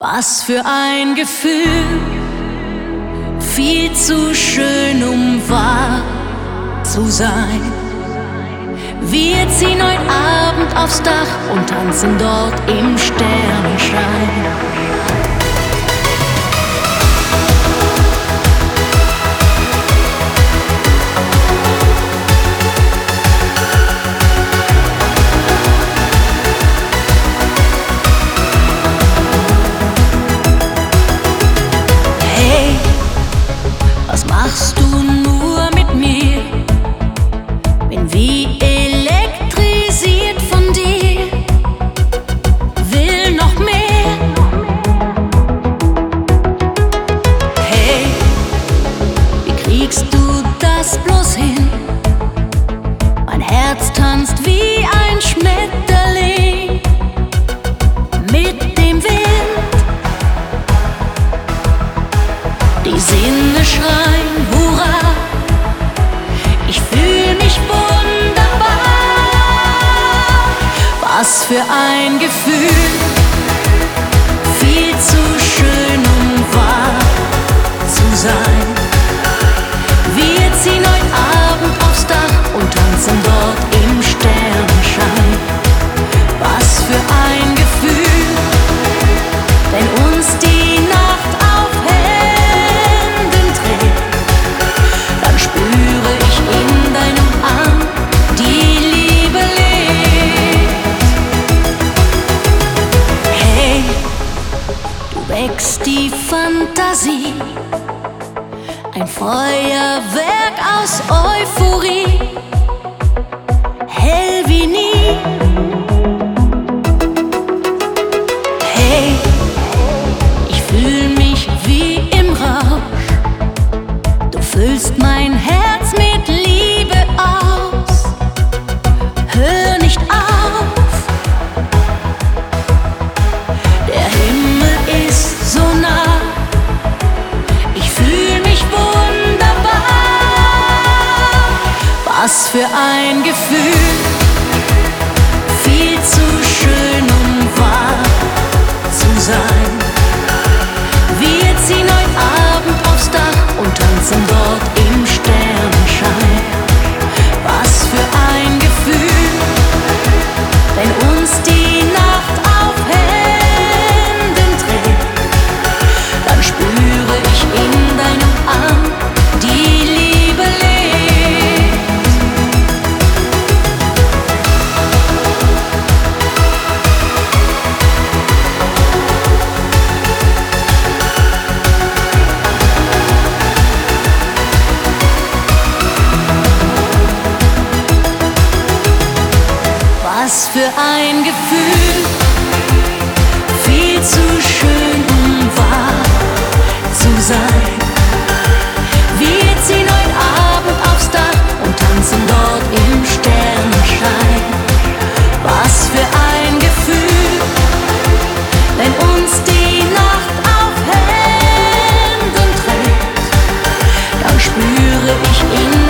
Was für ein Gefühl, viel zu schön, um wahr zu sein. Wir ziehen heute Abend aufs Dach und tanzen dort im Sternenschein. Was machst du nur mit mir? Bin wie elektrisiert von dir, will noch mehr. Hey, wie kriegst du das bloß hin? Mein Herz tanzt wie ein Schmetterling mit dem Wind. Die Sinne schreien Hurra, ich fühl mich wunderbar. Was für ein Gefühl, viel zu schön, um wahr zu sein. Wir ziehen heute Abend aufs Dach und tanzen dort im Sternenschein. Was für ein Gefühl, wenn uns die Nacht aufhält, dann spüre ich in deinem Arm, die Liebe lebt. Hey, du wächst die Fantasie, ein Feuerwerk aus Euphorie, hell wie nie. Hey, ich fühl mich wie im Rausch. Du füllst mein Herz mit Liebe aus. Hör nicht auf. Der Himmel ist so nah. Ich fühl mich wunderbar. Was für ein Gefühl, viel zu schön, um wahr zu sein. Wir ziehen heute Abend aufs Dach und tanzen dort im Sternenschein. Was für ein Gefühl, wenn uns die Nacht auf Händen trägt, dann spüre ich in deinem Arm, die Liebe lebt. Was für ein Gefühl, viel zu schön, um wahr zu sein. Wir ziehen heute Abend aufs Dach und tanzen dort im Sternenschein. Was für ein Gefühl, wenn uns die Nacht auf Händen trägt, dann spüre ich in